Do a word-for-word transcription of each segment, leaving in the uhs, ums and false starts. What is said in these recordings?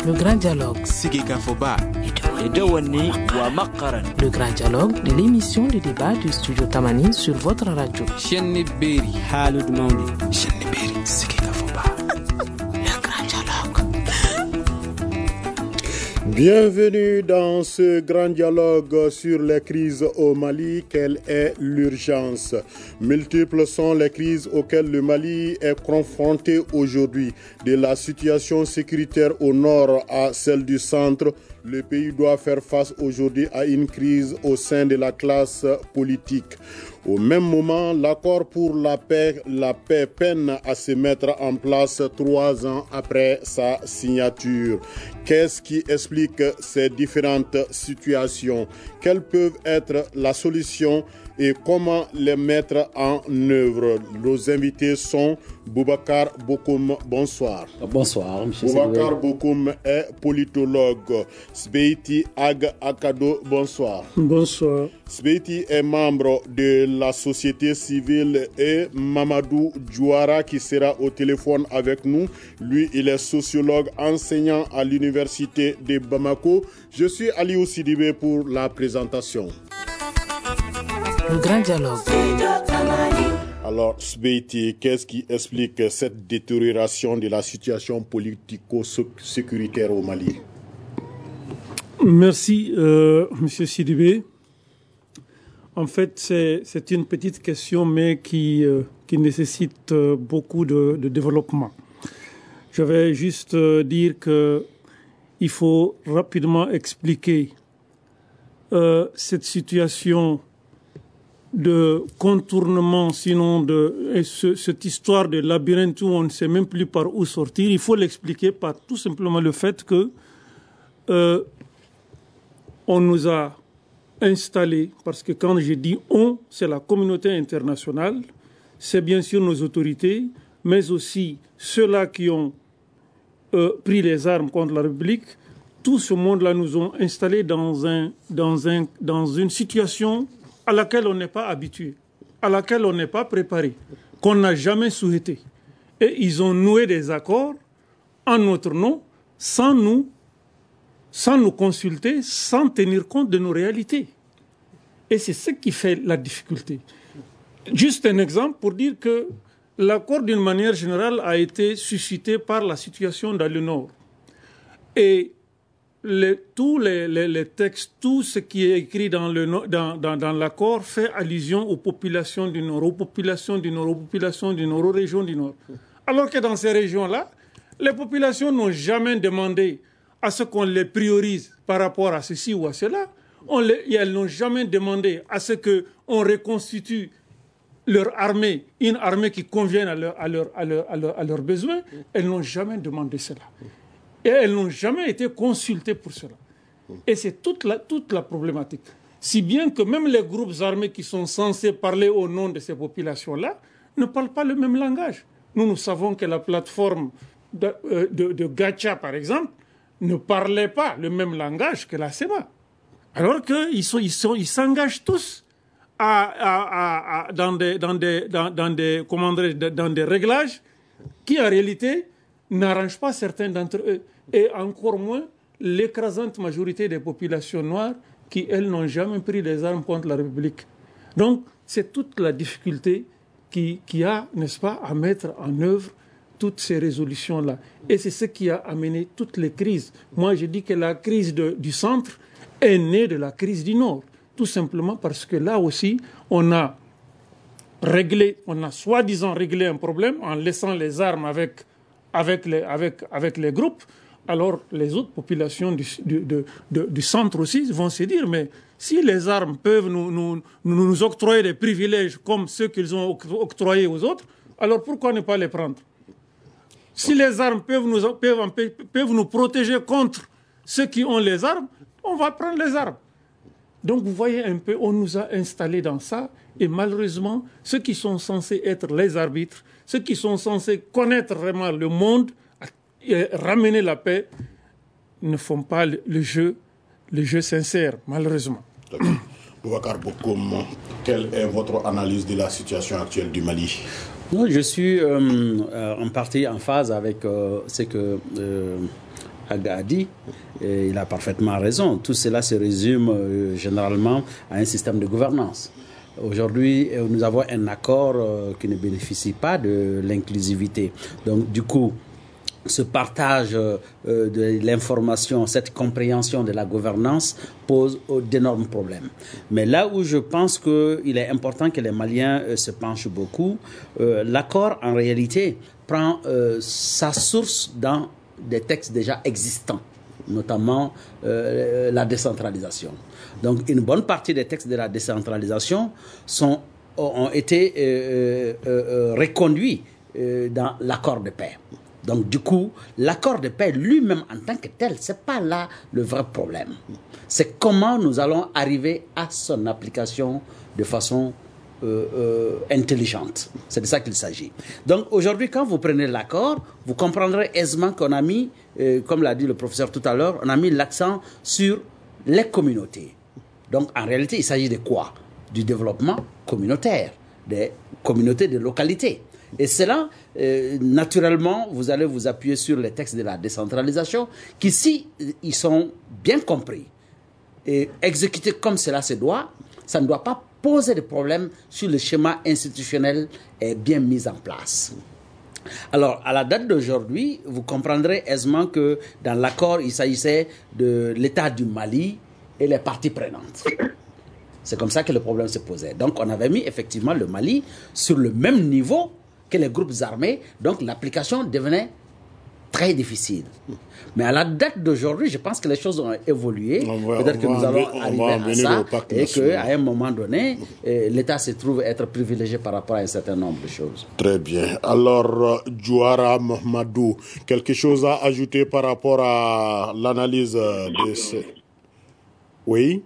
Le grand dialogue. Sigikafoba. Le grand dialogue de l'émission de débat du studio Tamani sur votre radio. Chenni Beri. Halud Maudi. Chenni Beri. Sigikafoba. Le grand dialogue. Bienvenue dans ce grand dialogue sur les crises au Mali. Quelle est l'urgence? Multiples sont les crises auxquelles le Mali est confronté aujourd'hui. De la situation sécuritaire au nord à celle du centre, le pays doit faire face aujourd'hui à une crise au sein de la classe politique. Au même moment, l'accord pour la paix, la paix peine à se mettre en place trois ans après sa signature. Qu'est-ce qui explique ces différentes situations? Quelles peuvent être la solution et comment les mettre en œuvre? Nos invités sont Boubacar Bokoum, bonsoir. Bonsoir, M. Boubacar Bokoum est politologue. Sbeiti Ag Akado, bonsoir. Bonsoir. Sbeiti est membre de la société civile et Mamadou Djouara qui sera au téléphone avec nous. Lui, il est sociologue enseignant à l'université de Bamako. Je suis Aliou Sidibé pour la présentation. Le grand dialogue. Alors, Sbeiti, qu'est-ce qui explique cette détérioration de la situation politico-sécuritaire au Mali? Merci, euh, M. Sidibé. En fait, c'est, c'est une petite question, mais qui, euh, qui nécessite euh, beaucoup de, de développement. Je vais juste euh, dire qu'il faut rapidement expliquer euh, cette situation de contournement, sinon de et ce, cette histoire de labyrinthe où on ne sait même plus par où sortir. Il faut l'expliquer par tout simplement le fait que euh, on nous a installés, parce que quand je dis on, c'est la communauté internationale, c'est bien sûr nos autorités, mais aussi ceux-là qui ont euh, pris les armes contre la République. Tout ce monde-là nous ont installés dans, un, dans, un, dans une situation à laquelle on n'est pas habitué, à laquelle on n'est pas préparé, qu'on n'a jamais souhaité. Et ils ont noué des accords en notre nom, sans nous, sans nous consulter, sans tenir compte de nos réalités. Et c'est ce qui fait la difficulté. Juste un exemple pour dire que l'accord, d'une manière générale, a été suscité par la situation dans le Nord. Et Les, tous les, les, les textes, tout ce qui est écrit dans, le, dans, dans, dans l'accord fait allusion aux populations du Nord, aux populations du Nord, aux populations du Nord, aux régions du Nord. Alors que dans ces régions-là, les populations n'ont jamais demandé à ce qu'on les priorise par rapport à ceci ou à cela. On les, elles n'ont jamais demandé à ce qu'on reconstitue leur armée, une armée qui convienne à, leur, à, leur, à, leur, à, leur, à leurs besoins. Elles n'ont jamais demandé cela. Et elles n'ont jamais été consultées pour cela. Et c'est toute la, toute la problématique. Si bien que même les groupes armés qui sont censés parler au nom de ces populations-là ne parlent pas le même langage. Nous, nous savons que la plateforme de, euh, de, de Gacha, par exemple, ne parlait pas le même langage que la S E M A. Alors qu'ils sont, ils sont, ils s'engagent tous à, à, à, à, dans, des, dans, des, dans, dans, des, comment dire, dans des réglages qui, en réalité, n'arrangent pas certains d'entre eux. Et encore moins l'écrasante majorité des populations noires qui, elles, n'ont jamais pris les armes contre la République. Donc, c'est toute la difficulté qui, qui a, n'est-ce pas, à mettre en œuvre toutes ces résolutions-là. Et c'est ce qui a amené toutes les crises. Moi, je dis que la crise de, du centre est née de la crise du nord. Tout simplement parce que là aussi, on a réglé, on a soi-disant réglé un problème en laissant les armes avec, avec, les, avec, avec les groupes. Alors les autres populations du, du, de, de, du centre aussi vont se dire, mais si les armes peuvent nous, nous, nous, nous octroyer des privilèges comme ceux qu'ils ont octroyés aux autres, alors pourquoi ne pas les prendre? Si les armes peuvent nous, peuvent, peuvent nous protéger contre ceux qui ont les armes, on va prendre les armes. Donc vous voyez un peu, on nous a installés dans ça, et malheureusement, ceux qui sont censés être les arbitres, ceux qui sont censés connaître vraiment le monde, et ramener la paix, ne font pas le, le jeu, le jeu sincère, malheureusement. Boubacar Bokoum, quelle est votre analyse de la situation actuelle du Mali? Non, je suis euh, euh, en partie en phase avec euh, ce que euh, a dit, et il a parfaitement raison. Tout cela se résume euh, généralement à un système de gouvernance. Aujourd'hui, nous avons un accord euh, qui ne bénéficie pas de l'inclusivité. Donc, du coup, ce partage euh, de l'information, cette compréhension de la gouvernance pose d'énormes problèmes. Mais là où je pense qu'il est important que les Maliens euh, se penchent beaucoup, euh, l'accord en réalité prend euh, sa source dans des textes déjà existants, notamment euh, la décentralisation. Donc une bonne partie des textes de la décentralisation sont, ont été euh, euh, reconduits euh, dans l'accord de paix. Donc, du coup, l'accord de paix lui-même en tant que tel, ce n'est pas là le vrai problème. C'est comment nous allons arriver à son application de façon euh, euh, intelligente. C'est de ça qu'il s'agit. Donc, aujourd'hui, quand vous prenez l'accord, vous comprendrez aisément qu'on a mis, euh, comme l'a dit le professeur tout à l'heure, on a mis l'accent sur les communautés. Donc, en réalité, il s'agit de quoi? Du développement communautaire, des communautés de localité. Et cela, euh, naturellement, vous allez vous appuyer sur les textes de la décentralisation qui, si ils sont bien compris et exécutés comme cela se doit, ça ne doit pas poser de problème si le schéma institutionnel est bien mis en place. Alors, à la date d'aujourd'hui, vous comprendrez aisément que dans l'accord, il s'agissait de l'État du Mali et les parties prenantes. C'est comme ça que le problème se posait. Donc, on avait mis effectivement le Mali sur le même niveau que les groupes armés, donc l'application devenait très difficile. Mais à la date d'aujourd'hui, je pense que les choses ont évolué. Peut-être que nous allons arriver à ça et qu'à un moment donné, l'État se trouve être privilégié par rapport à un certain nombre de choses. Très bien. Alors, Djouara Mahamadou, quelque chose à ajouter par rapport à l'analyse de ce... Oui?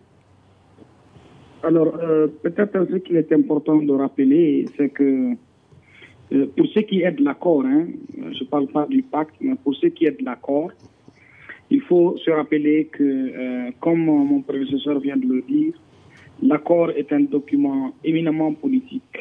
Alors, euh, peut-être ce qui est important de rappeler, c'est que Euh, pour ce qui est de l'accord, hein, je ne parle pas du pacte, mais pour ce qui est de l'accord, il faut se rappeler que, euh, comme mon prédécesseur vient de le dire, l'accord est un document éminemment politique,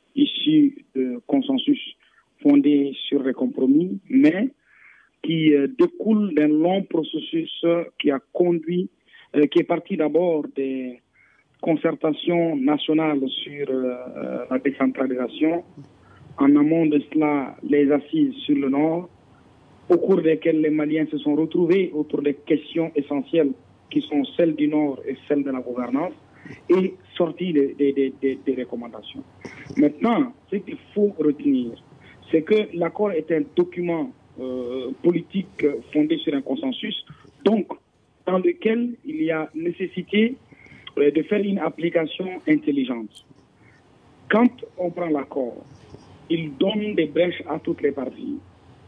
issu de consensus fondé sur les compromis, mais qui euh, découle d'un long processus qui a conduit, euh, qui est parti d'abord des concertations nationales sur euh, la décentralisation. En amont de cela, les assises sur le Nord, au cours desquelles les Maliens se sont retrouvés autour des questions essentielles qui sont celles du Nord et celles de la gouvernance, et sortis des, des, des, des recommandations. Maintenant, ce qu'il faut retenir, c'est que l'accord est un document euh, politique fondé sur un consensus, donc dans lequel il y a nécessité euh, de faire une application intelligente. Quand on prend l'accord, il donne des brèches à toutes les parties.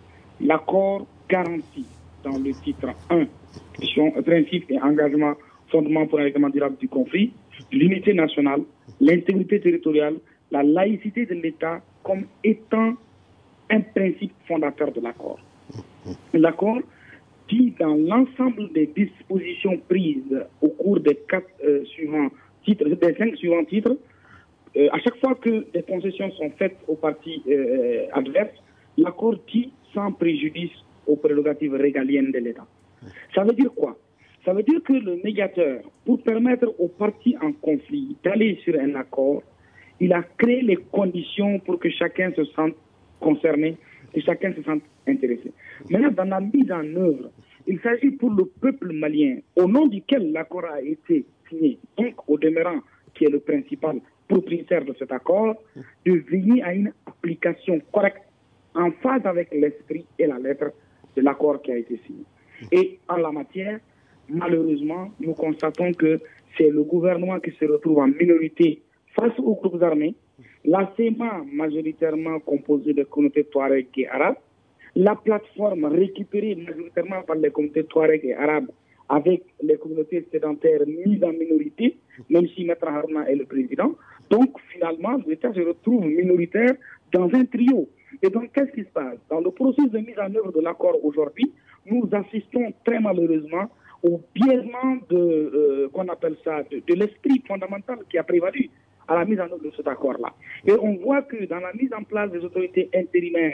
L'accord garantit, dans le titre un, principe et engagement, fondement pour un règlement durable du conflit, l'unité nationale, l'intégrité territoriale, la laïcité de l'État comme étant un principe fondateur de l'accord. L'accord dit dans l'ensemble des dispositions prises au cours des quatre euh, suivants titres, des cinq suivants titres, Euh, à chaque fois que des concessions sont faites aux parties euh, adverses, l'accord dit sans préjudice aux prérogatives régaliennes de l'État. Ça veut dire quoi? Ça veut dire que le médiateur, pour permettre aux parties en conflit d'aller sur un accord, il a créé les conditions pour que chacun se sente concerné, que chacun se sente intéressé. Maintenant, dans la mise en œuvre, il s'agit pour le peuple malien, au nom duquel l'accord a été signé, donc au demeurant qui est le principal propriétaire de cet accord, de veiller à une application correcte en phase avec l'esprit et la lettre de l'accord qui a été signé. Et en la matière, malheureusement, nous constatons que c'est le gouvernement qui se retrouve en minorité face aux groupes armés, la C E M A majoritairement composée de communautés Touareg et arabes, la plateforme récupérée majoritairement par les communautés Touareg et arabes avec les communautés sédentaires mises en minorité, même si Maître Haruna est le président. Donc, finalement, l'État se retrouve minoritaire dans un trio. Et donc, qu'est-ce qui se passe? Dans le processus de mise en œuvre de l'accord aujourd'hui, nous assistons très malheureusement au biaisement de, euh, qu'on appelle ça, de, de l'esprit fondamental qui a prévalu à la mise en œuvre de cet accord-là. Et on voit que dans la mise en place des autorités intérimaires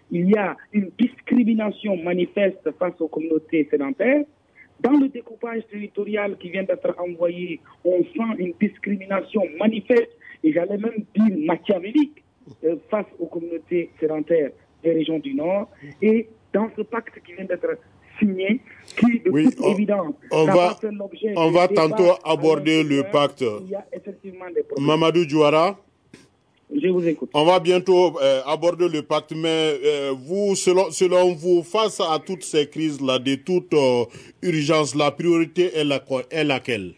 il y a une discrimination manifeste face aux communautés sédentaires. Dans le découpage territorial qui vient d'être envoyé, on sent une discrimination manifeste, et j'allais même dire machiavélique, euh, face aux communautés sédentaires des régions du Nord. Et dans ce pacte qui vient d'être signé, qui de oui, toute on, évidence, on va, on va tantôt aborder le pacte. Il y a effectivement des problèmes. Mamadou Diouara, je vous écoute. On va bientôt euh, aborder le pacte, mais euh, vous, selon, selon vous, face à toutes ces crises-là, de toute euh, urgence, la priorité est, la, est laquelle?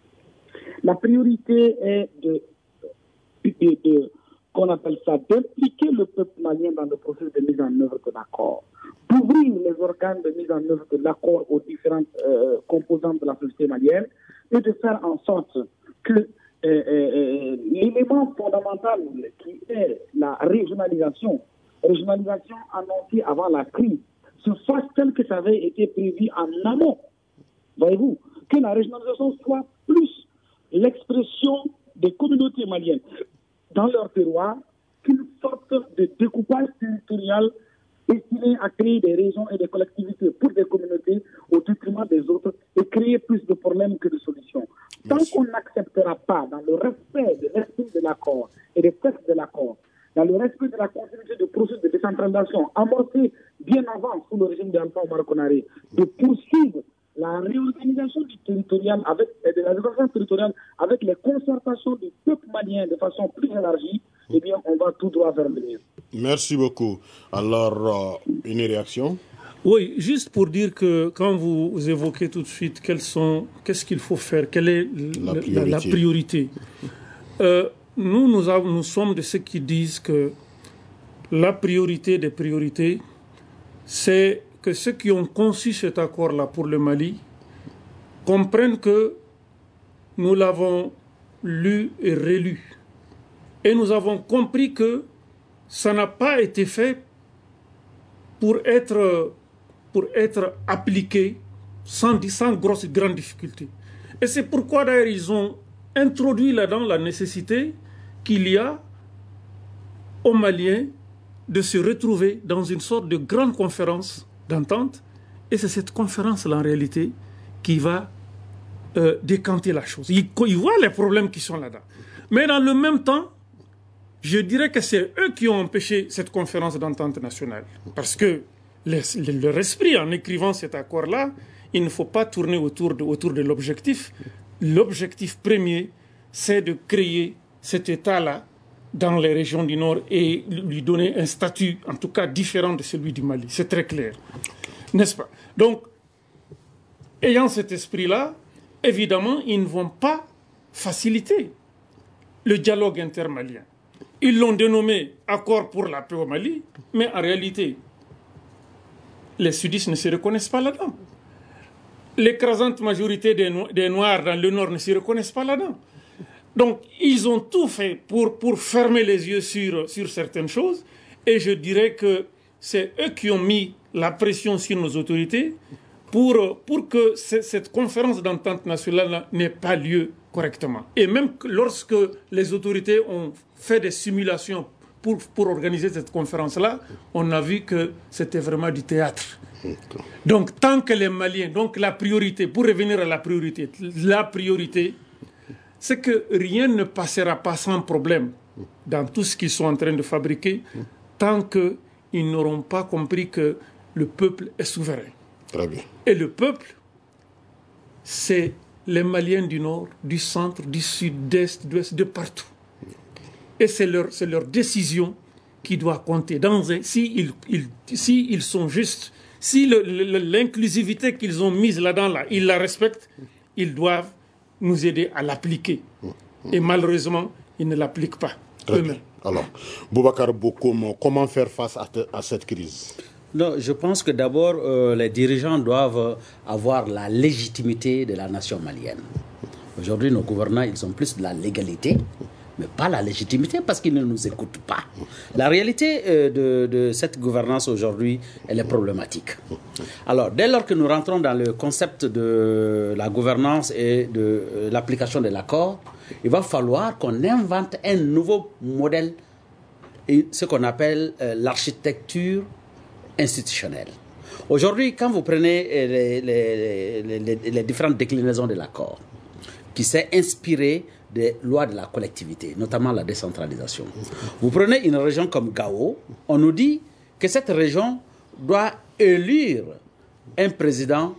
La priorité est de, de, de qu'on appelle ça, d'impliquer le peuple malien dans le processus de mise en œuvre de l'accord, d'ouvrir les organes de mise en œuvre de l'accord aux différentes euh, composantes de la société malienne et de faire en sorte que Euh, euh, l'élément fondamental qui est la régionalisation, régionalisation annoncée avant la crise, se fasse tel que ça avait été prévu en amont. Voyez-vous, que la régionalisation soit plus l'expression des communautés maliennes dans leur terroir qu'une sorte de découpage territorial destiné à créer des régions et des collectivités pour des communautés au détriment des autres et créer plus de problèmes que de solutions. Tant Merci. qu'on n'acceptera pas, dans le respect de l'esprit de l'accord et des textes de l'accord, dans le respect de la continuité du processus de décentralisation amorcé bien avant sous le régime d'Alpha Omar Konaré, de poursuivre la réorganisation du territorial avec, de la réorganisation territoriale avec les concertations du peuple malien de façon plus élargie, eh bien, on va tout droit vers le mieux. Merci beaucoup. Alors, euh, une réaction? Oui, juste pour dire que quand vous évoquez tout de suite quels sont, qu'est-ce qu'il faut faire, quelle est la, la priorité, la, la priorité. Euh, nous, nous, avons, nous sommes de ceux qui disent que la priorité des priorités, c'est que ceux qui ont conçu cet accord-là pour le Mali comprennent que nous l'avons lu et relu. Et nous avons compris que ça n'a pas été fait pour être, pour être appliqué sans, sans grosse, grande difficulté. Et c'est pourquoi d'ailleurs ils ont introduit là-dedans la nécessité qu'il y a aux Maliens de se retrouver dans une sorte de grande conférence d'entente. Et c'est cette conférence-là en réalité qui va euh, décanter la chose. Ils, ils voient les problèmes qui sont là-dedans. Mais dans le même temps, je dirais que c'est eux qui ont empêché cette conférence d'entente nationale. Parce que les, leur esprit, en écrivant cet accord-là, il ne faut pas tourner autour de, autour de l'objectif. L'objectif premier, c'est de créer cet État-là dans les régions du Nord et lui donner un statut, en tout cas différent de celui du Mali. C'est très clair. N'est-ce pas? Donc, ayant cet esprit-là, évidemment, ils ne vont pas faciliter le dialogue intermalien. Ils l'ont dénommé accord pour la paix au Mali, mais en réalité, les sudistes ne se reconnaissent pas là-dedans. L'écrasante majorité des, no- des Noirs dans le Nord ne se reconnaissent pas là-dedans. Donc, ils ont tout fait pour, pour fermer les yeux sur, sur certaines choses, et je dirais que c'est eux qui ont mis la pression sur nos autorités pour, pour que c- cette conférence d'entente nationale n'ait pas lieu correctement. Et même lorsque les autorités ont fait des simulations pour, pour organiser cette conférence-là, on a vu que c'était vraiment du théâtre. Donc, tant que les Maliens, donc la priorité, pour revenir à la priorité, la priorité, c'est que rien ne passera pas sans problème dans tout ce qu'ils sont en train de fabriquer, tant qu'ils n'auront pas compris que le peuple est souverain. Très bien. Et le peuple, c'est les Maliens du Nord, du centre, du Sud, d'Est, d'Ouest, de partout. Et c'est leur, c'est leur décision qui doit compter. Dans un, si, ils, ils, si ils sont justes, si le, le, l'inclusivité qu'ils ont mise là-dedans, là, ils la respectent, ils doivent nous aider à l'appliquer. Et malheureusement, ils ne l'appliquent pas eux-mêmes. Alors, Boubacar Bokoum, comment faire face à, te, à cette crise? Non, je pense que d'abord, euh, les dirigeants doivent avoir la légitimité de la nation malienne. Aujourd'hui, nos gouvernants, ils ont plus de la légalité, mais pas la légitimité parce qu'ils ne nous écoutent pas. La réalité euh, de, de cette gouvernance aujourd'hui, elle est problématique. Alors, dès lors que nous rentrons dans le concept de la gouvernance et de euh, l'application de l'accord, il va falloir qu'on invente un nouveau modèle, et ce qu'on appelle euh, l'architecture institutionnelle. Aujourd'hui, quand vous prenez les, les, les, les, les différentes déclinaisons de l'accord, qui s'est inspiré des lois de la collectivité, notamment la décentralisation. Vous prenez une région comme Gao, on nous dit que cette région doit élire un président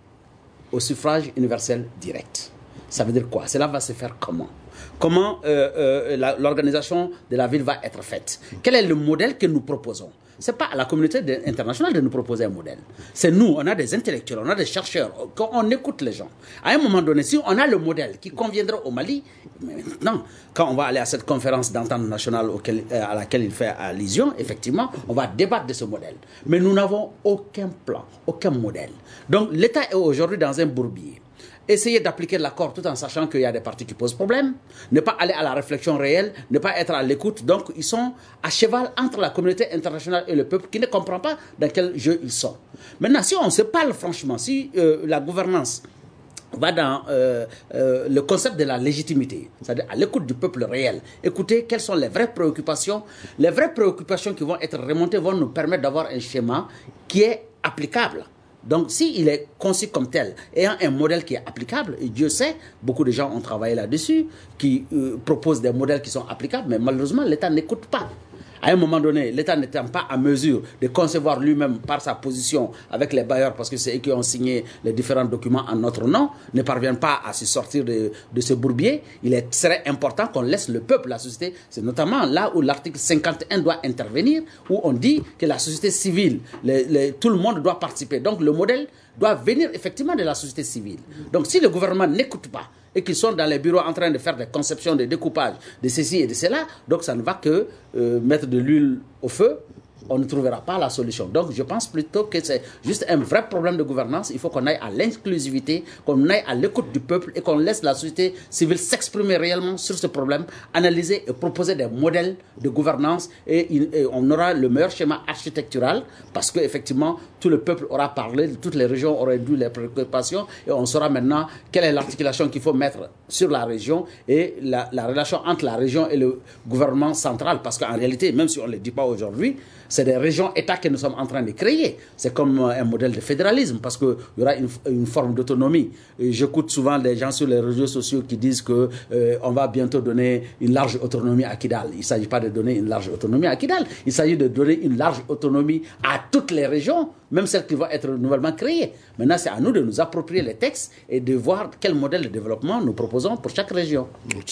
au suffrage universel direct. Ça veut dire quoi? Cela va se faire comment? Comment euh, euh, la, l'organisation de la ville va être faite? Quel est le modèle que nous proposons? Ce n'est pas à la communauté de, internationale de nous proposer un modèle. C'est nous, on a des intellectuels, on a des chercheurs, on, on écoute les gens. À un moment donné, si on a le modèle qui conviendra au Mali, mais maintenant, quand on va aller à cette conférence d'entente nationale auquel, euh, à laquelle il fait allusion, effectivement, on va débattre de ce modèle. Mais nous n'avons aucun plan, aucun modèle. Donc l'État est aujourd'hui dans un bourbier. Essayer d'appliquer l'accord tout en sachant qu'il y a des parties qui posent problème, ne pas aller à la réflexion réelle, ne pas être à l'écoute. Donc, ils sont à cheval entre la communauté internationale et le peuple qui ne comprend pas dans quel jeu ils sont. Maintenant, si on se parle franchement, si euh, la gouvernance va dans euh, euh, le concept de la légitimité, c'est-à-dire à l'écoute du peuple réel, écouter quelles sont les vraies préoccupations, les vraies préoccupations qui vont être remontées vont nous permettre d'avoir un schéma qui est applicable. Donc, s'il est conçu comme tel, ayant un modèle qui est applicable, et Dieu sait, beaucoup de gens ont travaillé là-dessus, qui euh, proposent des modèles qui sont applicables, mais malheureusement, l'État n'écoute pas. À un moment donné, l'État n'étant pas à mesure de concevoir lui-même par sa position avec les bailleurs, parce que c'est eux qui ont signé les différents documents en notre nom, ne parviennent pas à se sortir de, de ce bourbier, il est, serait important qu'on laisse le peuple, la société. C'est notamment là où l'article cinquante et un doit intervenir, où on dit que la société civile, les, les, tout le monde doit participer. Donc le modèle doit venir effectivement de la société civile. Donc si le gouvernement n'écoute pas, et qu'ils sont dans les bureaux en train de faire des conceptions, des découpages, de ceci et de cela, donc ça ne va que euh, mettre de l'huile au feu, on ne trouvera pas la solution. Donc je pense plutôt que c'est juste un vrai problème de gouvernance. Il faut qu'on aille à l'inclusivité, qu'on aille à l'écoute du peuple et qu'on laisse la société civile s'exprimer réellement sur ce problème, analyser et proposer des modèles de gouvernance et, et on aura le meilleur schéma architectural parce qu'effectivement tout le peuple aura parlé, toutes les régions auraient dû les préoccupations et on saura maintenant quelle est l'articulation qu'il faut mettre sur la région et la, la relation entre la région et le gouvernement central parce qu'en réalité, même si on ne le dit pas aujourd'hui, c'est des régions-États que nous sommes en train de créer. C'est comme un modèle de fédéralisme parce qu'il y aura une, une forme d'autonomie. Et j'écoute souvent des gens sur les réseaux sociaux qui disent qu'on euh, va bientôt donner une large autonomie à Kidal. Il ne s'agit pas de donner une large autonomie à Kidal. Il s'agit de donner une large autonomie à toutes les régions, même celles qui vont être nouvellement créées. Maintenant, c'est à nous de nous approprier les textes et de voir quel modèle de développement nous proposons pour chaque région.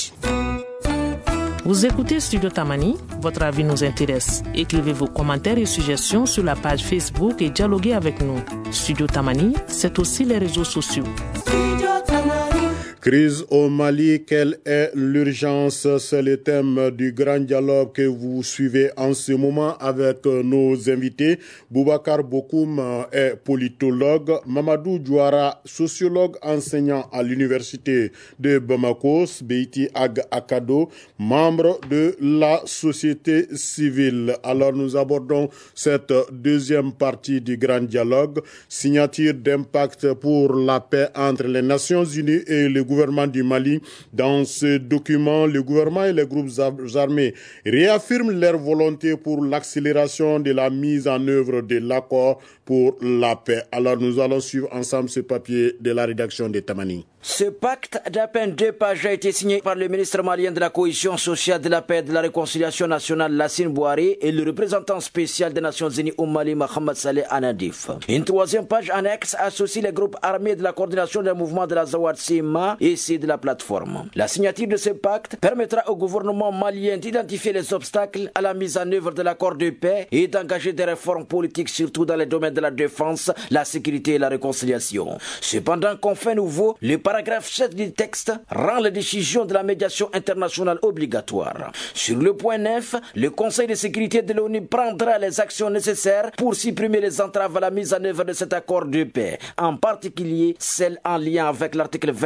Vous écoutez Studio Tamani, votre avis nous intéresse. Écrivez vos commentaires et suggestions sur la page Facebook et dialoguez avec nous. Studio Tamani, c'est aussi les réseaux sociaux. Crise au Mali, quelle est l'urgence? C'est le thème du grand dialogue que vous suivez en ce moment avec nos invités. Boubacar Bokoum est politologue, Mamadou Diouara, sociologue enseignant à l'université de Bamako, Beiti Ag Akado, membre de la société civile. Alors nous abordons cette deuxième partie du grand dialogue, signature d'impact pour la paix entre les Nations Unies et le gouvernement du Mali. Dans ce document, le gouvernement et les groupes armés réaffirment leur volonté pour l'accélération de la mise en œuvre de l'accord pour la paix. Alors nous allons suivre ensemble ce papier de la rédaction de Tamani. Ce pacte d'à peine deux pages a été signé par le ministre malien de la cohésion sociale, de la paix et de la réconciliation nationale, Lassine Bouhari, et le représentant spécial des Nations Unies au Mali, Mohamed Saleh Anadif. Une troisième page annexe associe les groupes armés de la coordination des mouvements de la Zawad Sima et ceux de la plateforme. La signature de ce pacte permettra au gouvernement malien d'identifier les obstacles à la mise en œuvre de l'accord de paix et d'engager des réformes politiques, surtout dans les domaines de la défense, la sécurité et la réconciliation. Cependant, qu'en fait nouveau, le paragraphe sept du texte rend les décisions de la médiation internationale obligatoires. Sur le point neuf, le Conseil de sécurité de l'ONU prendra les actions nécessaires pour supprimer les entraves à la mise en œuvre de cet accord de paix, en particulier celles en lien avec l'article vingt-neuf.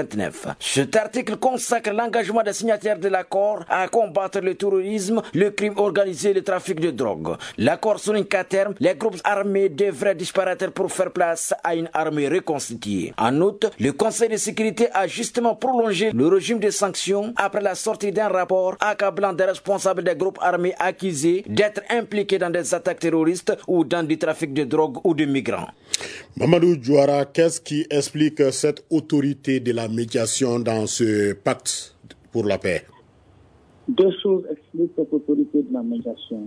Anadif. Cet article consacre l'engagement des signataires de l'accord à combattre le terrorisme, le crime organisé et le trafic de drogue. L'accord souligne qu'à terme, les groupes armés devraient disparaître pour faire place à une armée reconstituée. En outre, le Conseil de sécurité a justement prolongé le régime de sanctions après la sortie d'un rapport accablant des responsables des groupes armés accusés d'être impliqués dans des attaques terroristes ou dans du trafic de drogue ou de migrants. Mamadou Diouara, qu'est-ce qui explique cette autorité de la médiation dans ce pacte pour la paix? Deux choses expliquent cette autorité de la médiation.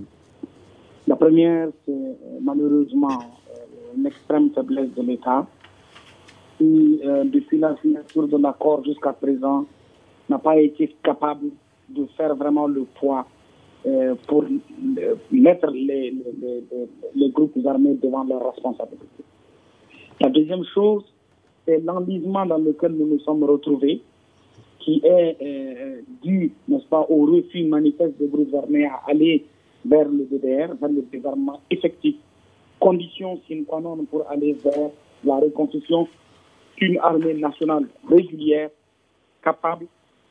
La première, c'est malheureusement euh, une extrême faiblesse de l'État qui, euh, depuis la signature de l'accord jusqu'à présent, n'a pas été capable de faire vraiment le poids euh, pour euh, mettre les, les, les, les groupes armés devant leurs responsabilités. La deuxième chose, c'est l'enlisement dans lequel nous nous sommes retrouvés, qui est euh, dû, n'est-ce pas, au refus manifeste des groupes armés à aller vers le D D R, vers le désarmement effectif. Condition sine qua non pour aller vers la reconstruction d'une armée nationale régulière, capable,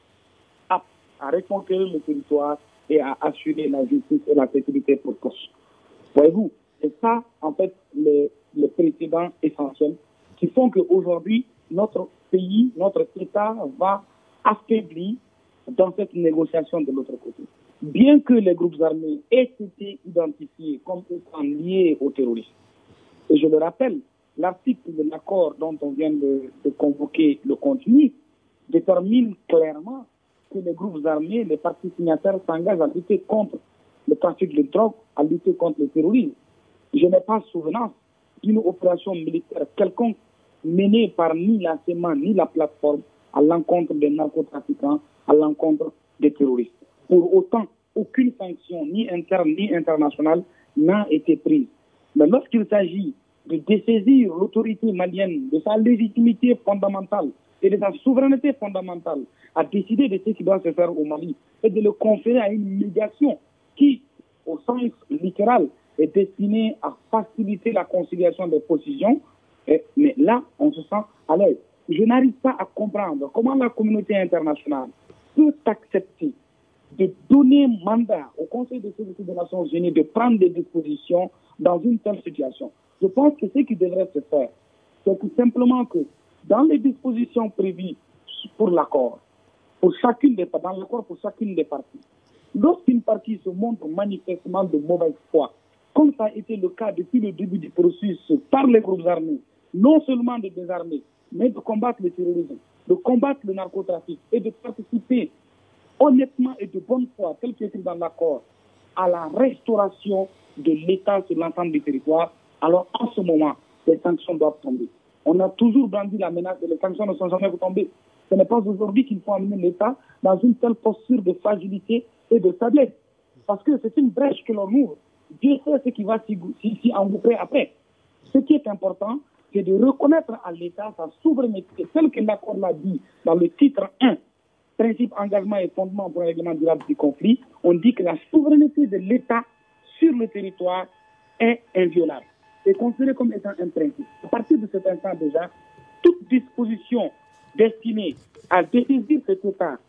apte à reconquérir le territoire et à assurer la justice et la sécurité pour tous. Voyez-vous, c'est ça, en fait, les, les précédents essentiels qui font qu'aujourd'hui, notre pays, notre État va affaibli dans cette négociation de l'autre côté. Bien que les groupes armés aient été identifiés comme étant liés au terrorisme, et je le rappelle, l'article de l'accord dont on vient de, de convoquer le contenu détermine clairement que les groupes armés, les partis signataires s'engagent à lutter contre le trafic de drogue, à lutter contre le terrorisme. Je n'ai pas souvenance d'une opération militaire quelconque menée par ni la C E M A ni la plateforme à l'encontre des narcotrafiquants, à l'encontre des terroristes. Pour autant, aucune sanction, ni interne ni internationale, n'a été prise. Mais lorsqu'il s'agit de dessaisir l'autorité malienne de sa légitimité fondamentale et de sa souveraineté fondamentale à décider de ce qui doit se faire au Mali et de le conférer à une médiation qui, au sens littéral, est destinée à faciliter la conciliation des positions, et, mais là, on se sent à l'aise. Je n'arrive pas à comprendre comment la communauté internationale peut accepter de donner mandat au Conseil de sécurité des Nations Unies de prendre des dispositions dans une telle situation. Je pense que ce qui devrait se faire, c'est tout simplement que dans les dispositions prévues pour l'accord, pour chacune des dans l'accord pour chacune des parties, lorsqu'une partie se montre manifestement de mauvaise foi, comme ça a été le cas depuis le début du processus par les groupes armés, non seulement de désarmer, mais de combattre le terrorisme, de combattre le narcotrafic et de participer honnêtement et de bonne foi, tel qu'écrit dans l'accord, à la restauration de l'État sur l'ensemble du territoire, alors en ce moment, les sanctions doivent tomber. On a toujours brandi la menace et les sanctions ne sont jamais tombées. Ce n'est pas aujourd'hui qu'il faut amener l'État dans une telle posture de fragilité et de faiblesse. Parce que c'est une brèche que l'on ouvre. Dieu sait ce qui va s'y, s'y engouffrer après. Ce qui est important, c'est de reconnaître à l'État sa souveraineté, tel que l'accord l'a dit dans le titre un, principe, engagement et fondement pour un règlement durable du conflit. On dit que la souveraineté de l'État sur le territoire est inviolable. C'est considéré comme étant un principe. À partir de cet instant déjà, toute disposition destinée à dessaisir cet État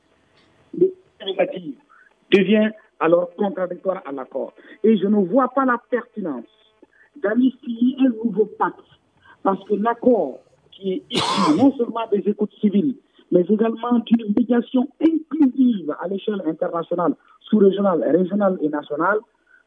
de prérogative devient alors contradictoire à l'accord. Et je ne vois pas la pertinence d'initier un nouveau pacte, parce que l'accord qui est issu non seulement des écoutes civiles, mais également d'une médiation inclusive à l'échelle internationale, sous-régionale, régionale et nationale,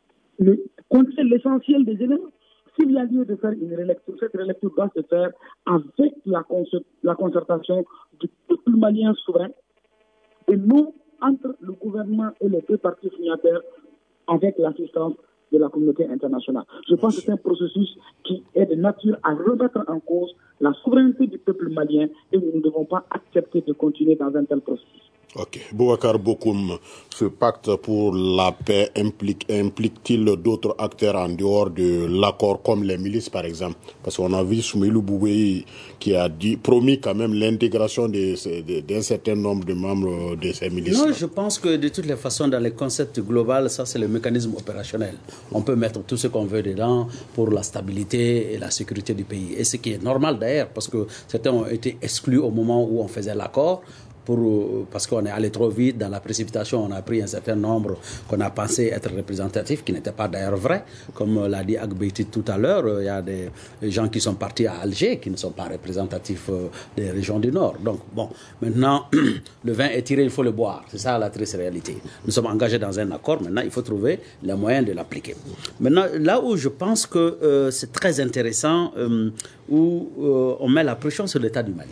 contient l'essentiel des éléments. S'il y a lieu de faire une relecture, cette relecture doit se faire avec la, concert, la concertation du peuple malien souverain et non entre le gouvernement et les deux partis signataires avec l'assistance de la communauté internationale. Je pense que c'est un processus qui est de nature à remettre en cause la souveraineté du peuple malien et nous ne devons pas accepter de continuer dans un tel processus. Ok. Boubacar Bokoum, ce pacte pour la paix implique, implique-t-il d'autres acteurs en dehors de l'accord, comme les milices par exemple? Parce qu'on a vu Soumeilou Boubéi qui a dit, promis quand même l'intégration d'un certain nombre de membres de ces milices. Non, je pense que de toutes les façons, dans les concepts globaux, ça c'est le mécanisme opérationnel. On peut mettre tout ce qu'on veut dedans pour la stabilité et la sécurité du pays. Et ce qui est normal d'ailleurs, parce que certains ont été exclus au moment où on faisait l'accord. Pour, parce qu'on est allé trop vite dans la précipitation, on a pris un certain nombre qu'on a pensé être représentatifs, qui n'étaient pas d'ailleurs vrais. Comme l'a dit Agbeiti tout à l'heure, il y a des gens qui sont partis à Alger qui ne sont pas représentatifs des régions du Nord. Donc, bon, maintenant, le vin est tiré, il faut le boire. C'est ça la triste réalité. Nous sommes engagés dans un accord, maintenant, il faut trouver les moyens de l'appliquer. Maintenant, là où je pense que euh, c'est très intéressant, euh, où euh, on met la pression sur l'État du Mali.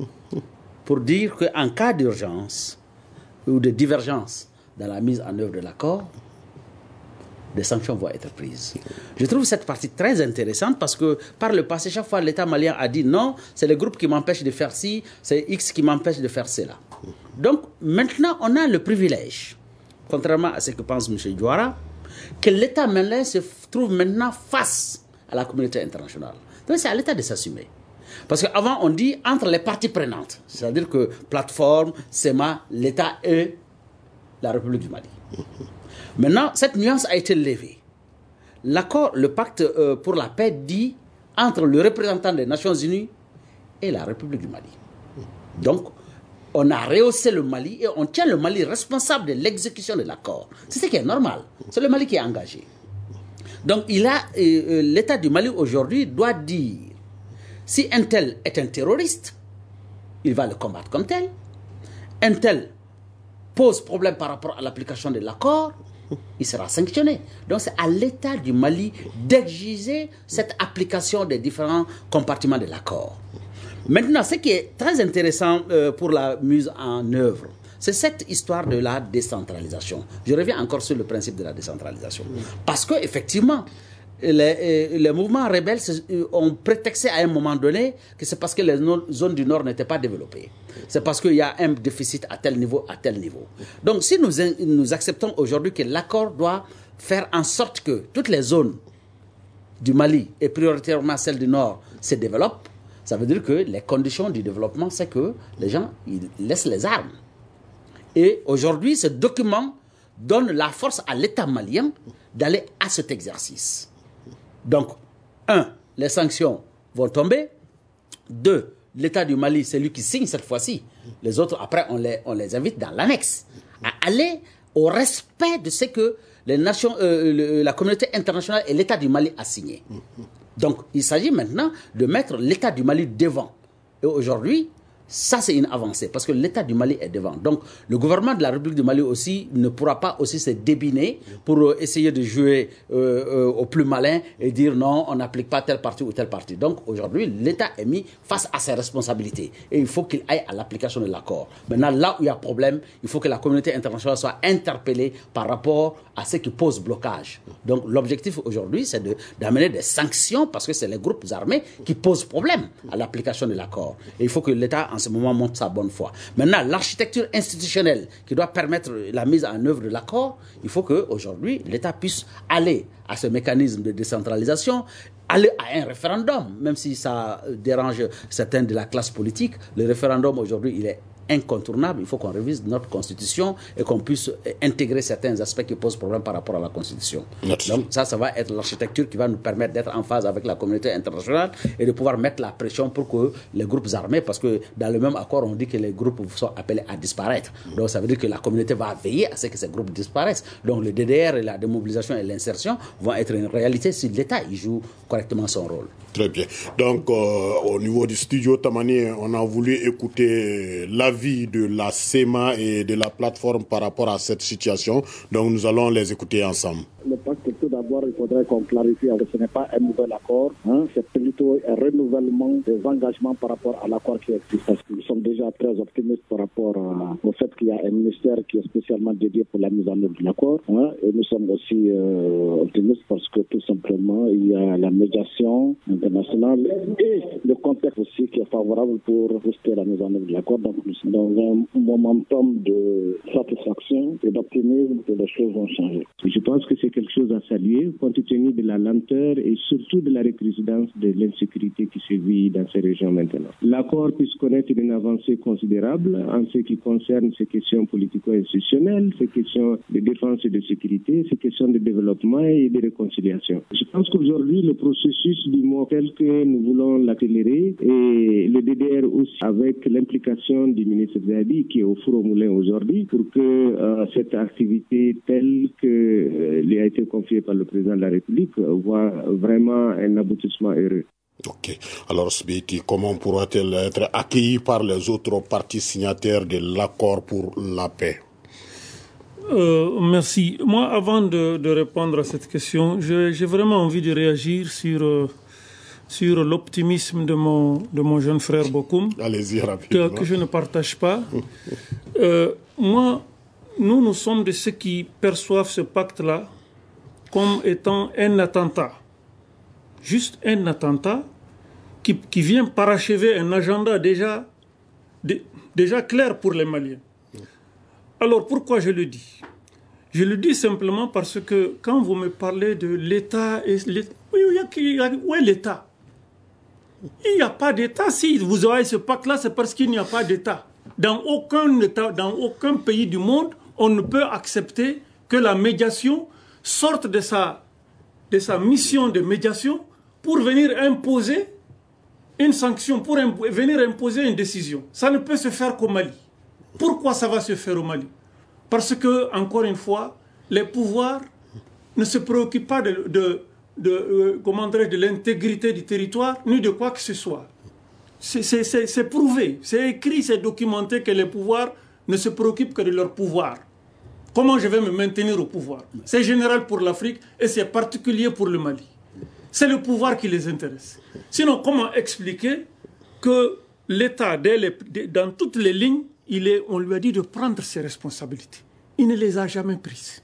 Pour dire qu'en cas d'urgence ou de divergence dans la mise en œuvre de l'accord, des sanctions vont être prises. Je trouve cette partie très intéressante parce que par le passé, chaque fois l'État malien a dit non, c'est le groupe qui m'empêche de faire ci, c'est X qui m'empêche de faire cela. Donc maintenant, on a le privilège, contrairement à ce que pense M. Diouara, que l'État malien se trouve maintenant face à la communauté internationale. Donc c'est à l'État de s'assumer. Parce qu'avant, on dit entre les parties prenantes, c'est-à-dire que plateforme, S E M A, l'État et la République du Mali. Maintenant, cette nuance a été levée. L'accord, le pacte euh, pour la paix dit entre le représentant des Nations Unies et la République du Mali. Donc, on a rehaussé le Mali et on tient le Mali responsable de l'exécution de l'accord. C'est ce qui est normal. C'est le Mali qui est engagé. Donc, il a, euh, l'État du Mali aujourd'hui doit dire si un tel est un terroriste, il va le combattre comme tel. Un tel pose problème par rapport à l'application de l'accord, il sera sanctionné. Donc c'est à l'État du Mali d'exiger cette application des différents compartiments de l'accord. Maintenant, ce qui est très intéressant euh, pour la mise en œuvre, c'est cette histoire de la décentralisation. Je reviens encore sur le principe de la décentralisation. Parce qu'effectivement, Les, les mouvements rebelles ont prétexté à un moment donné que c'est parce que les zones du Nord n'étaient pas développées. C'est parce qu'il y a un déficit à tel niveau, à tel niveau. Donc si nous, nous acceptons aujourd'hui que l'accord doit faire en sorte que toutes les zones du Mali, et prioritairement celles du Nord, se développent, ça veut dire que les conditions du développement, c'est que les gens ils laissent les armes. Et aujourd'hui, ce document donne la force à l'État malien d'aller à cet exercice. Donc, un, les sanctions vont tomber. Deux, l'État du Mali, c'est lui qui signe cette fois-ci. Les autres, après, on les, on les invite dans l'annexe à aller au respect de ce que les nations, euh, le, la communauté internationale et l'État du Mali a signé. Donc, il s'agit maintenant de mettre l'État du Mali devant. Et aujourd'hui, ça, c'est une avancée, parce que l'État du Mali est devant. Donc, le gouvernement de la République du Mali aussi ne pourra pas aussi se débiner pour euh, essayer de jouer euh, euh, au plus malin et dire non, on n'applique pas tel parti ou tel parti. Donc, aujourd'hui, l'État est mis face à ses responsabilités et il faut qu'il aille à l'application de l'accord. Maintenant, là où il y a problème, il faut que la communauté internationale soit interpellée par rapport à ce qui pose blocage. Donc, l'objectif aujourd'hui, c'est de, d'amener des sanctions parce que c'est les groupes armés qui posent problème à l'application de l'accord. Et il faut que l'État en ce moment montre sa bonne foi. Maintenant, l'architecture institutionnelle qui doit permettre la mise en œuvre de l'accord, il faut qu'aujourd'hui, l'État puisse aller à ce mécanisme de décentralisation, aller à un référendum, même si ça dérange certains de la classe politique. Le référendum, aujourd'hui, il est incontournable. Il faut qu'on révise notre constitution et qu'on puisse intégrer certains aspects qui posent problème par rapport à la constitution. Merci. Donc ça, ça va être l'architecture qui va nous permettre d'être en phase avec la communauté internationale et de pouvoir mettre la pression pour que les groupes armés, parce que dans le même accord, on dit que les groupes sont appelés à disparaître. Donc ça veut dire que la communauté va veiller à ce que ces groupes disparaissent. Donc le D D R et la démobilisation et l'insertion vont être une réalité si l'État y joue correctement son rôle. Très bien. Donc, euh, au niveau du studio Tamani, on a voulu écouter l'avis de la S E M A et de la plateforme par rapport à cette situation. Donc, nous allons les écouter ensemble. Le pacte, tout d'abord, d'abord, il faudrait qu'on clarifie que ce n'est pas un nouvel accord, hein, c'est plutôt un renouvellement des engagements par rapport à l'accord qui existe. Parce que nous sommes déjà très optimistes par rapport à, au fait qu'il y a un ministère qui est spécialement dédié pour la mise en œuvre de l'accord. Hein, et nous sommes aussi euh, optimistes parce que tout simplement, il y a la médiation internationale et le contexte aussi qui est favorable pour booster la mise en œuvre de l'accord. Donc nous sommes dans un momentum de satisfaction et d'optimisme que les choses vont changer. Je pense que c'est quelque chose à saluer compte tenu de la lenteur et surtout de la récrudescence de l'insécurité qui se vit dans ces régions maintenant. L'accord puisse connaître une avancée considérable en ce qui concerne ces questions politico-institutionnelles, ces questions de défense et de sécurité, ces questions de développement et de réconciliation. Je pense qu'aujourd'hui, le processus du mot tel que nous voulons l'accélérer et le D D R aussi avec l'implication du ministre Zaidi qui est au four au moulin aujourd'hui pour que euh, cette activité telle que euh, lui a été confiée par le président de la République voit vraiment un aboutissement heureux. Ok. Alors, Sbeiti, comment pourra-t-elle être accueillie par les autres parties signataires de l'accord pour la paix? Euh, merci. Moi, avant de, de répondre à cette question, je, j'ai vraiment envie de réagir sur, euh, sur l'optimisme de mon, de mon jeune frère Bokoum. Allez-y rapidement. Que, que je ne partage pas. euh, moi, nous, nous sommes de ceux qui perçoivent ce pacte-là comme étant un attentat. Juste un attentat qui, qui vient parachever un agenda déjà, de, déjà clair pour les Maliens. Alors, pourquoi je le dis? Je le dis simplement parce que quand vous me parlez de l'État, et l'État oui, oui, où est l'État? Il n'y a pas d'État. Si vous avez ce pacte-là, c'est parce qu'il n'y a pas d'État. Dans aucun État, dans aucun pays du monde, on ne peut accepter que la médiation sorte de sa, de sa mission de médiation pour venir imposer une sanction, pour impo- venir imposer une décision. Ça ne peut se faire qu'au Mali. Pourquoi ça va se faire au Mali? Parce que, encore une fois, les pouvoirs ne se préoccupent pas de, de, de, euh, comment dirais-je, de l'intégrité du territoire, ni de quoi que ce soit. C'est, c'est, c'est, c'est prouvé, c'est écrit, c'est documenté que les pouvoirs ne se préoccupent que de leur pouvoir. Comment je vais me maintenir au pouvoir? C'est général pour l'Afrique et c'est particulier pour le Mali. C'est le pouvoir qui les intéresse. Sinon, comment expliquer que l'État, dès les, dans toutes les lignes, il est, on lui a dit de prendre ses responsabilités. Il ne les a jamais prises.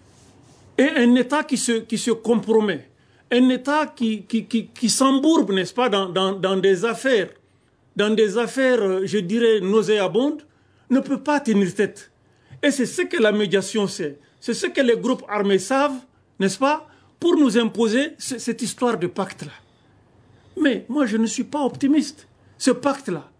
Et un État qui se, qui se compromet, un État qui, qui, qui, qui s'embourbe, n'est-ce pas, dans, dans, dans des affaires, dans des affaires, je dirais, nauséabondes, ne peut pas tenir tête. Et c'est ce que la médiation sait. C'est ce que les groupes armés savent, n'est-ce pas, pour nous imposer c- cette histoire de pacte-là. Mais moi, je ne suis pas optimiste. Ce pacte-là,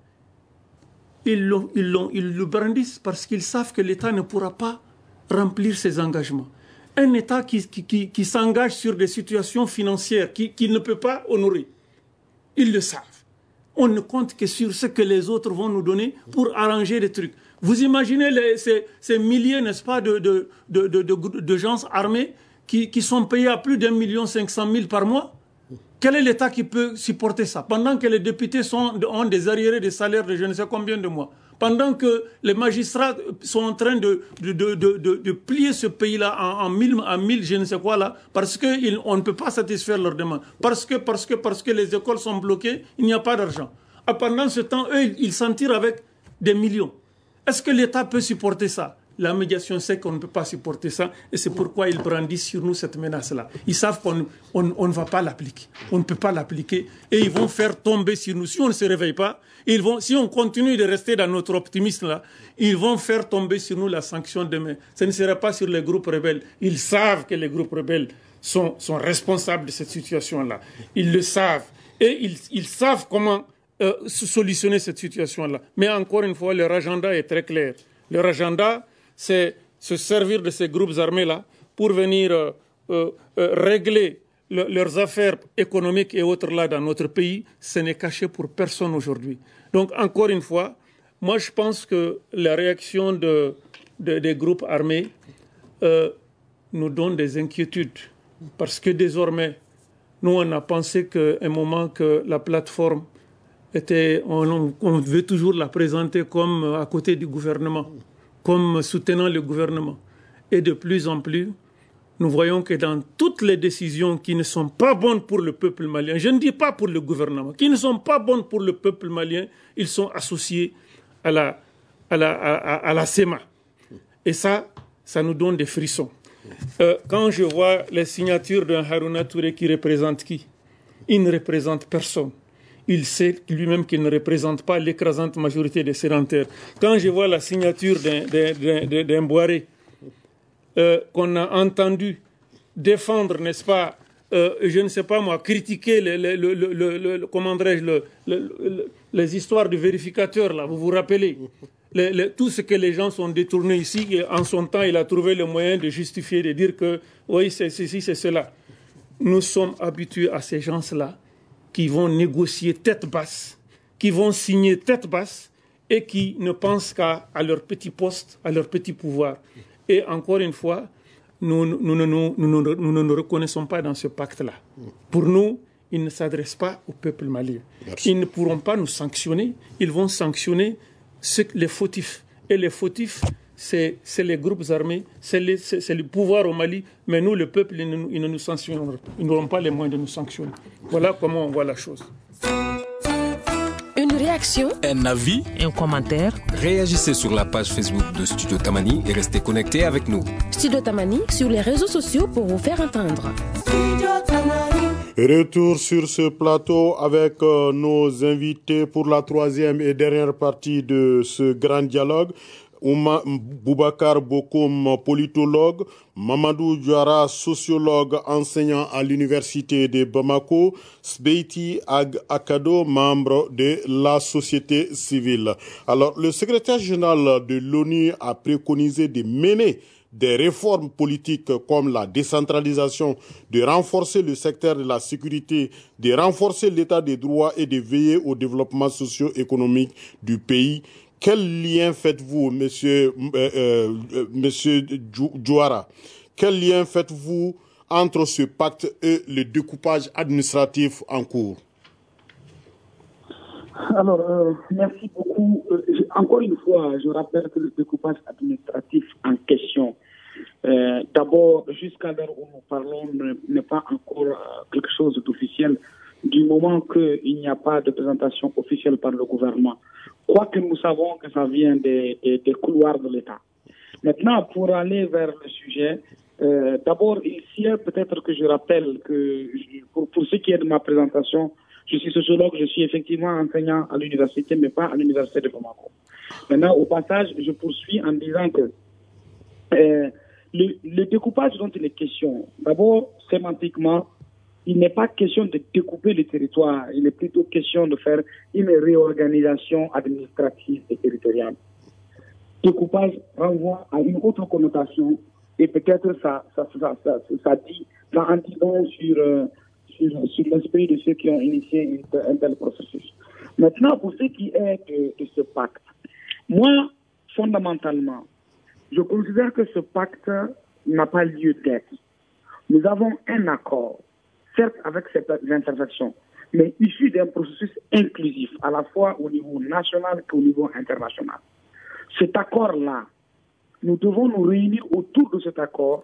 ils, l'ont, ils, l'ont, ils le brandissent parce qu'ils savent que l'État ne pourra pas remplir ses engagements. Un État qui, qui, qui, qui s'engage sur des situations financières qu'il qui ne peut pas honorer, ils le savent. On ne compte que sur ce que les autres vont nous donner pour arranger des trucs. Vous imaginez les, ces, ces milliers, n'est-ce pas, de, de, de, de, de, de gens armés qui, qui sont payés à plus d'un million cinq cent mille par mois? Quel est l'État qui peut supporter ça? Pendant que les députés sont, ont des arriérés de salaire de je ne sais combien de mois. Pendant que les magistrats sont en train de, de, de, de, de, de plier ce pays-là en, en mille, en mille, je ne sais quoi là, parce qu'on ne peut pas satisfaire leurs demandes. Parce que, parce que, parce que les écoles sont bloquées, il n'y a pas d'argent. Et pendant ce temps, eux, ils s'en tirent avec des millions. Est-ce que l'État peut supporter ça? La médiation sait qu'on ne peut pas supporter ça et c'est pourquoi ils brandissent sur nous cette menace-là. Ils savent qu'on on, on ne va pas l'appliquer. On ne peut pas l'appliquer et ils vont faire tomber sur nous. Si on ne se réveille pas, ils vont, si on continue de rester dans notre optimisme-là, ils vont faire tomber sur nous la sanction demain. Ce ne sera pas sur les groupes rebelles. Ils savent que les groupes rebelles sont, sont responsables de cette situation-là. Ils le savent et ils, ils savent comment euh, solutionner cette situation-là. Mais encore une fois, leur agenda est très clair. Leur agenda, c'est se servir de ces groupes armés-là pour venir euh, euh, régler le, leurs affaires économiques et autres là dans notre pays. Ce n'est caché pour personne aujourd'hui. Donc, encore une fois, moi je pense que la réaction de, de, des groupes armés euh, nous donne des inquiétudes. Parce que désormais, nous on a pensé qu'à un moment que la plateforme était, on, on veut toujours la présenter comme à côté du gouvernement, comme soutenant le gouvernement. Et de plus en plus, nous voyons que dans toutes les décisions qui ne sont pas bonnes pour le peuple malien, je ne dis pas pour le gouvernement, qui ne sont pas bonnes pour le peuple malien, ils sont associés à la, à la, à, à la S E M A. Et ça, ça nous donne des frissons. Euh, quand je vois les signatures d'un Harouna Touré qui représente qui? Il ne représente personne. Il sait lui-même qu'il ne représente pas l'écrasante majorité des sédentaires. Quand je vois la signature d'un, d'un, d'un, d'un Boiré, euh, qu'on a entendu défendre, n'est-ce pas, euh, je ne sais pas moi, critiquer les, les, le, le, le, le, comment dirais-je, le, le, le, les histoires de vérificateurs, là, vous vous rappelez les, les, tout ce que les gens sont détournés ici, et en son temps, il a trouvé le moyen de justifier, de dire que, oui, c'est ceci, c'est cela. Nous sommes habitués à ces gens-là qui vont négocier tête basse, qui vont signer tête basse et qui ne pensent qu'à à leur petit poste, à leur petit pouvoir. Et encore une fois, nous, nous, nous, nous, nous, nous, nous ne nous reconnaissons pas dans ce pacte-là. Pour nous, ils ne s'adressent pas au peuple malien. Merci. Ils ne pourront pas nous sanctionner, ils vont sanctionner ceux, les fautifs. Et les fautifs, c'est, c'est les groupes armés, c'est, les, c'est, c'est le pouvoir au Mali, mais nous, le peuple, ils ne, ils ne nous sanctionneront pas. Ils n'auront pas les moyens de nous sanctionner. Voilà comment on voit la chose. Une réaction, un avis, un commentaire. Réagissez sur la page Facebook de Studio Tamani et restez connectés avec nous. Studio Tamani sur les réseaux sociaux pour vous faire entendre. Retour sur ce plateau avec euh, nos invités pour la troisième et dernière partie de ce grand dialogue. Ouma Boubacar Bokoum, politologue, Mamadou Diouara, sociologue, enseignant à l'université de Bamako, Sbeiti Ag Akado, membre de la société civile. Alors, le secrétaire général de l'ONU a préconisé de mener des réformes politiques comme la décentralisation, de renforcer le secteur de la sécurité, de renforcer l'état des droits et de veiller au développement socio-économique du pays. Quel lien faites-vous, monsieur, euh, euh, monsieur Diouara, quel lien faites-vous entre ce pacte et le découpage administratif en cours? Alors, euh, merci beaucoup. Euh, encore une fois, je rappelle que le découpage administratif en question, euh, d'abord, jusqu'à l'heure où nous parlons, n'est pas encore euh, quelque chose d'officiel, du moment qu'il n'y a pas de présentation officielle par le gouvernement. Quoique nous savons que ça vient des, des, des couloirs de l'État. Maintenant, pour aller vers le sujet, euh, d'abord, ici, peut-être que je rappelle que pour, pour ce qui est de ma présentation, je suis sociologue, je suis effectivement enseignant à l'université, mais pas à l'université de Bamako. Maintenant, au passage, je poursuis en disant que euh, le, le découpage dont il est question, d'abord, sémantiquement, il n'est pas question de découper le territoire, il est plutôt question de faire une réorganisation administrative et territoriale. Découpage renvoie à une autre connotation et peut-être ça, ça, ça, ça, ça dit, ça en dit long sur, euh, sur, sur l'esprit de ceux qui ont initié un tel processus. Maintenant, pour ce qui est de, de ce pacte, moi, fondamentalement, je considère que ce pacte n'a pas lieu d'être. Nous avons un accord, certes avec cette imperfections, mais issu d'un processus inclusif, à la fois au niveau national qu'au niveau international. Cet accord-là, nous devons nous réunir autour de cet accord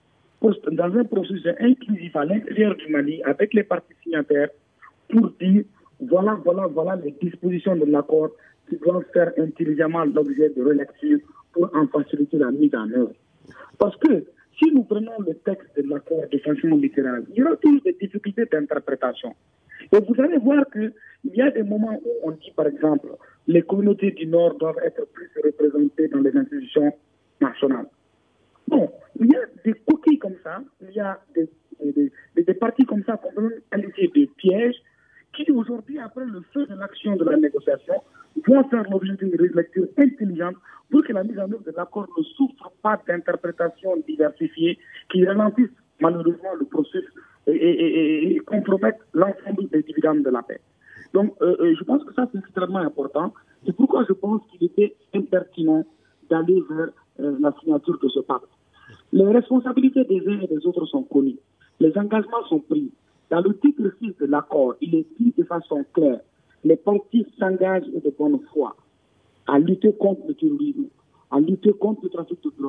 dans un processus inclusif à l'intérieur du Mali, avec les parties signataires, pour dire, voilà, voilà, voilà les dispositions de l'accord qui doivent faire intelligemment l'objet de relecture pour en faciliter la mise en œuvre. Parce que, si nous prenons le texte de l'accord de façon littérale, il y aura toujours des difficultés d'interprétation. Et vous allez voir qu'il y a des moments où on dit, par exemple, les communautés du Nord doivent être plus représentées dans les institutions nationales. Bon, il y a des coquilles comme ça, il y a des, des, des, des parties comme ça qu'on peut qualifier de pièges, qui aujourd'hui, après le feu de l'action de la négociation, doivent faire l'objet d'une lecture intelligente pour que la mise en œuvre de l'accord ne souffre pas d'interprétations diversifiées qui ralentissent malheureusement le processus et, et, et, et compromettent l'ensemble des dividendes de la paix. Donc, euh, je pense que ça, c'est extrêmement important. C'est pourquoi je pense qu'il était impertinent d'aller vers euh, la signature de ce pacte. Les responsabilités des uns et des autres sont connues. Les engagements sont pris. Dans le titre six de l'accord, il est dit de façon claire, les parties s'engagent de bonne foi à lutter contre le terrorisme, à lutter contre le trafic de drogue,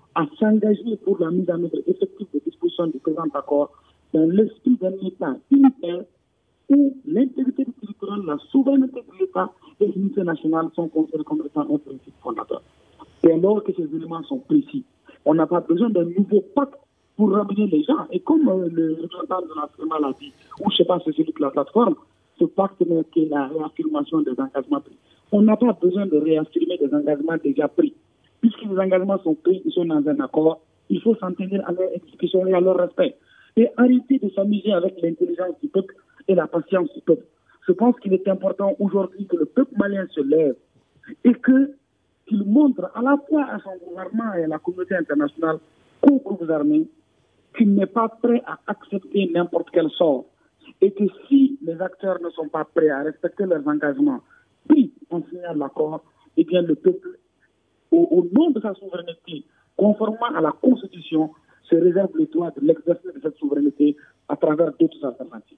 à s'engager pour la mise en œuvre effective des dispositions du présent accord dans l'esprit d'un État unitaire où l'intégrité du territoire, la souveraineté de l'État et l'unité nationale sont considérés comme étant un principe fondateur. Et alors que ces éléments sont précis, on n'a pas besoin d'un nouveau pacte pour ramener les gens. Et comme euh, le représentant de la FEMA l'a dit, ou je ne sais pas si c'est celui de la plateforme, ce pacte n'est que la réaffirmation des engagements pris. On n'a pas besoin de réaffirmer des engagements déjà pris. Puisque les engagements sont pris, ils sont dans un accord, il faut s'en tenir à leur exécution et à leur respect. Et arrêter de s'amuser avec l'intelligence du peuple et la patience du peuple. Je pense qu'il est important aujourd'hui que le peuple malien se lève et que qu'il montre à la fois à son gouvernement et à la communauté internationale qu'aux groupes armés qu'il n'est pas prêt à accepter n'importe quel sort. Et que si les acteurs ne sont pas prêts à respecter leurs engagements pris en signant l'accord, eh bien le peuple, au, au nom de sa souveraineté, conformément à la Constitution, se réserve le droit de l'exercice de cette souveraineté à travers d'autres alternatives.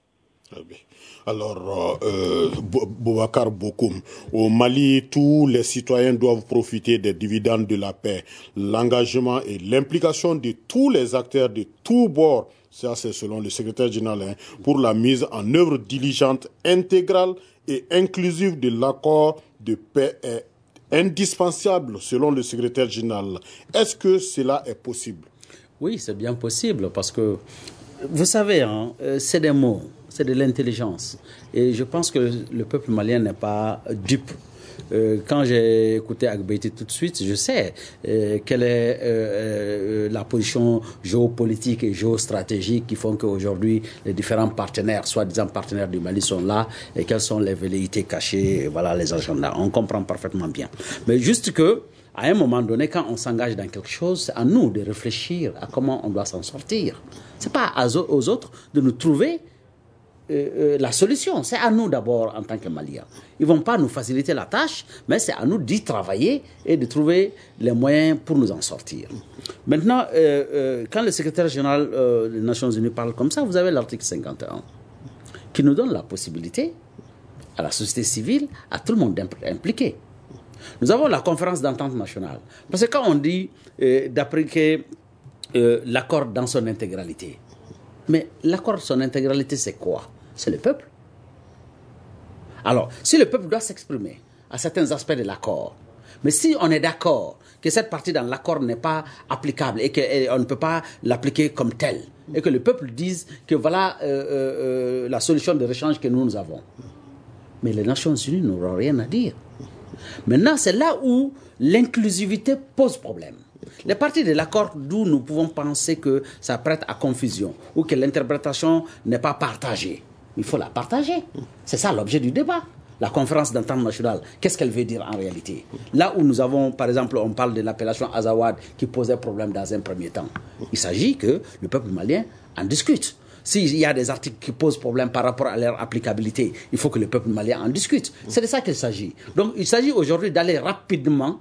Alors, euh, Boubacar Bokoum, au Mali, tous les citoyens doivent profiter des dividendes de la paix. L'engagement et l'implication de tous les acteurs de tous bords, ça c'est selon le secrétaire général, hein, pour la mise en œuvre diligente, intégrale et inclusive de l'accord de paix est indispensable selon le secrétaire général. Est-ce que cela est possible? Oui, c'est bien possible parce que, vous savez, hein, c'est des mots. C'est de l'intelligence. Et je pense que le peuple malien n'est pas dupe. Euh, quand j'ai écouté Agbeiti tout de suite, je sais euh, quelle est euh, euh, la position géopolitique et géostratégique qui font qu'aujourd'hui les différents partenaires, soi-disant partenaires du Mali, sont là et quelles sont les velléités cachées, et voilà les agendas. On comprend parfaitement bien. Mais juste que, à un moment donné, quand on s'engage dans quelque chose, c'est à nous de réfléchir à comment on doit s'en sortir. C'est pas aux autres de nous trouver Euh, euh, la solution. C'est à nous d'abord en tant que Maliens. Ils ne vont pas nous faciliter la tâche, mais c'est à nous d'y travailler et de trouver les moyens pour nous en sortir. Maintenant, euh, euh, quand le secrétaire général euh, des Nations Unies parle comme ça, vous avez l'article cinquante et un qui nous donne la possibilité à la société civile, à tout le monde d'impliquer. Nous avons la conférence d'entente nationale. Parce que quand on dit euh, d'appliquer euh, l'accord dans son intégralité, mais l'accord de son intégralité, c'est quoi? C'est le peuple. Alors, si le peuple doit s'exprimer à certains aspects de l'accord, mais si on est d'accord que cette partie dans l'accord n'est pas applicable et qu'on ne peut pas l'appliquer comme telle, et que le peuple dise que voilà euh, euh, la solution de réchange que nous, nous avons, mais les Nations Unies n'auront rien à dire. Maintenant, c'est là où l'inclusivité pose problème. Les parties de l'accord d'où nous pouvons penser que ça prête à confusion ou que l'interprétation n'est pas partagée. Il faut la partager. C'est ça l'objet du débat. La conférence d'entente nationale, qu'est-ce qu'elle veut dire en réalité? Là où nous avons, par exemple, on parle de l'appellation Azawad qui posait problème dans un premier temps. Il s'agit que le peuple malien en discute. S'il y a des articles qui posent problème par rapport à leur applicabilité, il faut que le peuple malien en discute. C'est de ça qu'il s'agit. Donc il s'agit aujourd'hui d'aller rapidement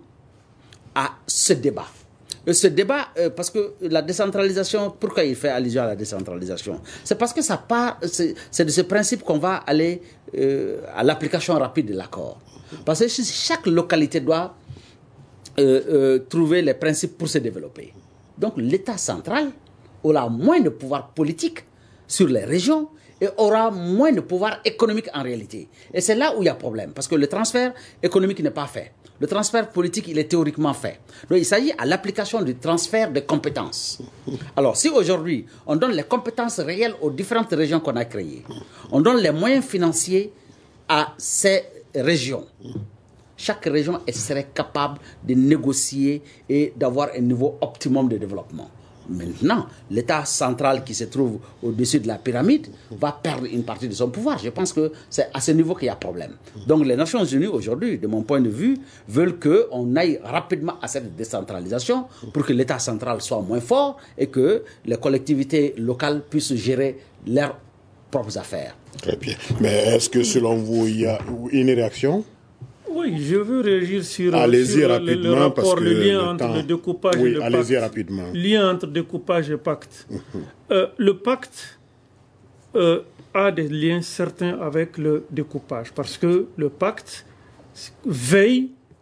à ce débat. Et ce débat, euh, parce que la décentralisation, pourquoi il fait allusion à la décentralisation? C'est parce que ça part, c'est, c'est de ce principe qu'on va aller euh, à l'application rapide de l'accord. Parce que chaque localité doit euh, euh, trouver les principes pour se développer. Donc l'État central aura moins de pouvoir politique sur les régions et aura moins de pouvoir économique en réalité. Et c'est là où il y a problème, parce que le transfert économique n'est pas fait. Le transfert politique, il est théoriquement fait. Donc, il s'agit à l'application du transfert de compétences. Alors, si aujourd'hui, on donne les compétences réelles aux différentes régions qu'on a créées, on donne les moyens financiers à ces régions, chaque région serait capable de négocier et d'avoir un niveau optimum de développement. Maintenant, l'État central qui se trouve au-dessus de la pyramide va perdre une partie de son pouvoir. Je pense que c'est à ce niveau qu'il y a problème. Donc les Nations Unies aujourd'hui, de mon point de vue, veulent qu'on aille rapidement à cette décentralisation pour que l'État central soit moins fort et que les collectivités locales puissent gérer leurs propres affaires. Très bien. Mais est-ce que selon vous, il y a une réaction ? Oui, je veux réagir sur, allez-y sur rapidement, le, le rapport, parce que le lien le entre temps... le découpage oui, et le allez-y pacte. rapidement. Lien entre découpage et pacte. Mm-hmm. euh, le pacte euh, a des liens certains avec le découpage, parce que le pacte veille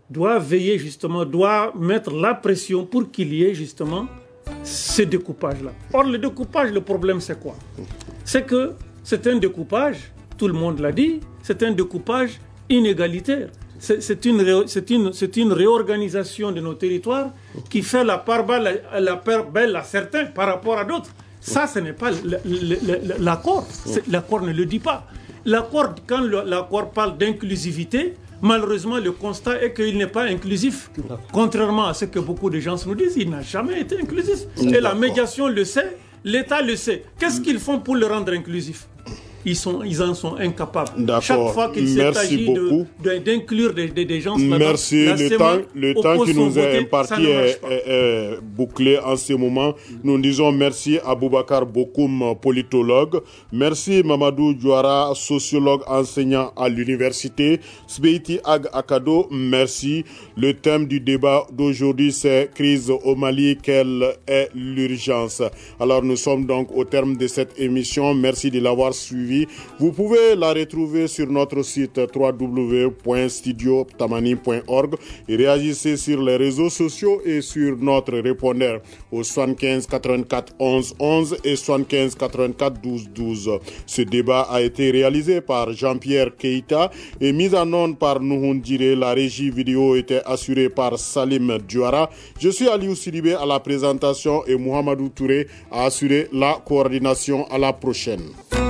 doit veiller justement, doit mettre la pression pour qu'il y ait justement ce découpage-là. Or, le découpage, le problème, c'est quoi? C'est que c'est un découpage, tout le monde l'a dit, c'est un découpage inégalitaire. C'est, c'est, une, c'est, une, c'est une réorganisation de nos territoires qui fait la part belle, la part belle à certains par rapport à d'autres. Ça, ce n'est pas l'accord. L'accord ne le dit pas. L'accord, quand l'accord parle d'inclusivité, malheureusement, le constat est qu'il n'est pas inclusif. Contrairement à ce que beaucoup de gens nous disent, il n'a jamais été inclusif. Et la médiation le sait, l'État le sait. Qu'est-ce qu'ils font pour le rendre inclusif? Ils, sont, ils en sont incapables. D'accord. Chaque fois qu'il s'agit de, de, d'inclure des, des, des gens... Merci. La le temps, le temps qui nous est imparti est, est, est bouclé en ce moment. Nous disons merci à Boubacar Bokoum, politologue. Merci Mamadou Diouara, sociologue enseignant à l'université. Sbeiti Ag Akado, merci. Le thème du débat d'aujourd'hui, c'est crise au Mali, quelle est l'urgence? Alors nous sommes donc au terme de cette émission. Merci de l'avoir suivi. Vous pouvez la retrouver sur notre site w w w point studio tamani point org et réagissez sur les réseaux sociaux et sur notre répondeur au soixante-quinze quatre-vingt-quatre onze onze et soixante-quinze quatre-vingt-quatre douze douze. Ce débat a été réalisé par Jean-Pierre Keita et mis en onde par Nouhoun Djire. La régie vidéo était assurée par Salim Diouara. Je suis Aliou Sidibé à la présentation et Mohamedou Touré a assuré la coordination. À la prochaine.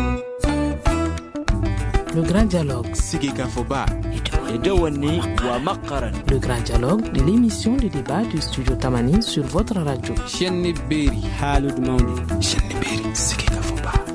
Le grand dialogue. Le grand dialogue de l'émission de débat du studio Tamani sur votre radio.